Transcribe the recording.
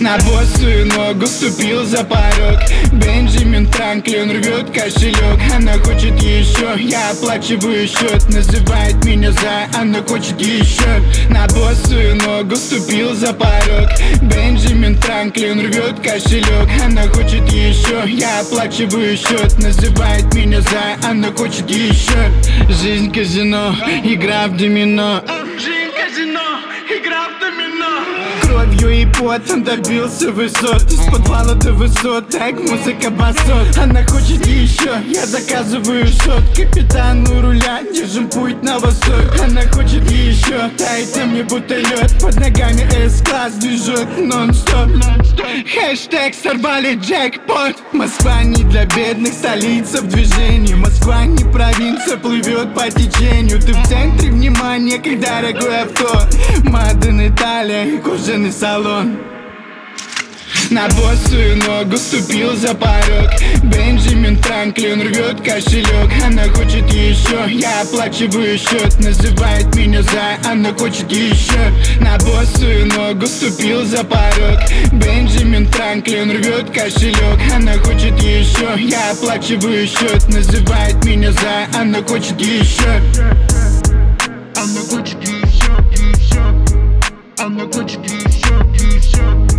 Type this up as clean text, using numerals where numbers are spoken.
На босую ногу ступил за порог. Бенджамин Франклин рвет кошелек. Она хочет еще, я оплачиваю счет. Называет меня за, она хочет еще. На босую ногу ступил за порог. Бенджамин Франклин рвет кошелек. Она хочет еще, я оплачиваю счет. Называет меня за, она хочет еще. Жизнь казино, игра в домино. Жизнь казино, игра в домино. Кровью и потом добился высот. Из подвала до высот, так музыка басот. Она хочет еще, я заказываю шот. Капитан у руля, держим путь на восток. Она хочет еще, тает на мне будто лед. Под ногами S-класс, движок нон-стоп. Хэштег сорвали джекпот. Москва не для бедных, столица в движении. Москва не провинция, плывет по течению. Ты в центре внимания, как дорогое авто. Маден Италия, кожаный салон. На босую ногу ступил за порог. Бенджамин Франклин рвет кошелек. Она хочет еще, я оплачиваю счет. Называет меня за, она хочет еще. На босую ногу ступил за порог. Бенджамин Франклин рвет кошелек. Она хочет еще, я оплачиваю счет. Называет меня за, она хочет еще. Она хочет еще, еще. Она хочет еще, еще.